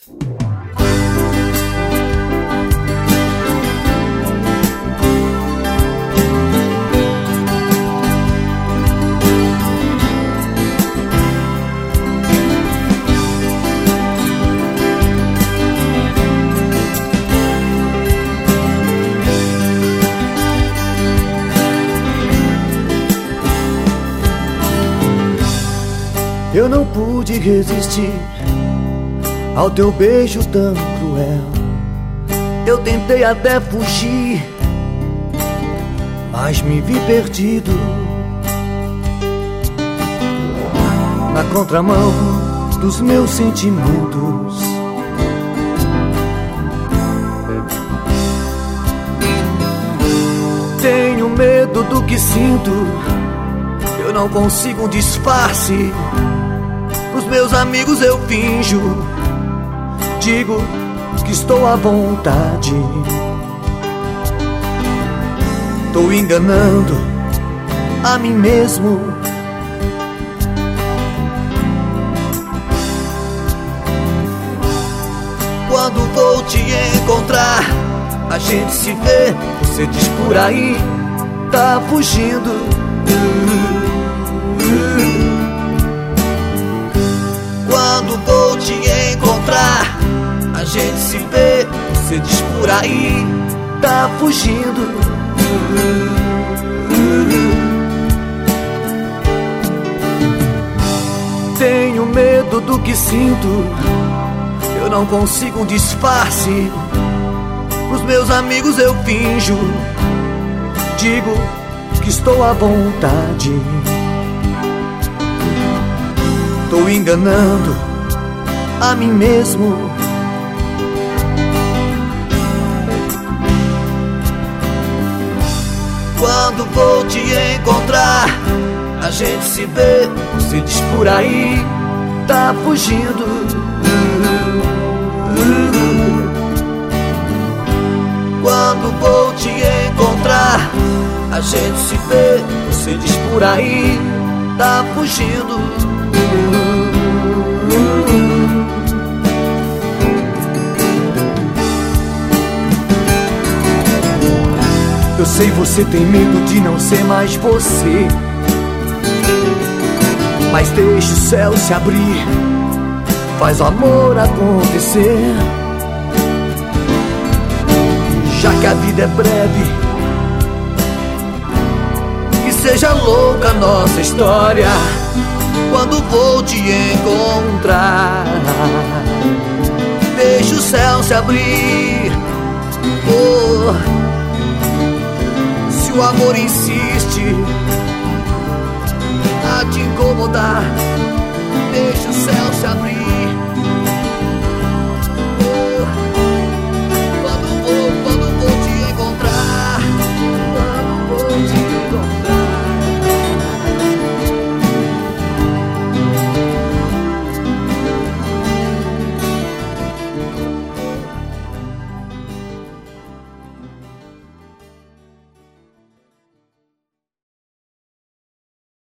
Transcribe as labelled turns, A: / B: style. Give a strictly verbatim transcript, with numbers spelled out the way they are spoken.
A: Eu não pude resistir ao teu beijo tão cruel. Eu tentei até fugir, mas me vi perdido na contramão dos meus sentimentos. Tenho medo do que sinto, eu não consigo um disfarce. Os meus amigos eu finjo, digo que estou à vontade. Tô enganando a mim mesmo. Quando vou te encontrar, a gente se vê, você diz por aí, tá fugindo. Quando vou te encontrar, a gente se vê, você diz por aí, tá fugindo. Tenho medo do que sinto, eu não consigo um disfarce. Pros meus amigos eu finjo, digo que estou à vontade. Tô enganando a mim mesmo. Quando vou te encontrar, a gente se vê, você diz por aí, tá fugindo. Quando vou te encontrar, a gente se vê, você diz por aí, tá fugindo. Eu sei você tem medo de não ser mais você, mas deixa o céu se abrir, faz o amor acontecer. Já que a vida é breve, que seja louca a nossa história. Quando vou te encontrar, deixa o céu se abrir. Oh, se o amor insiste a te incomodar, deixa o céu se abrir.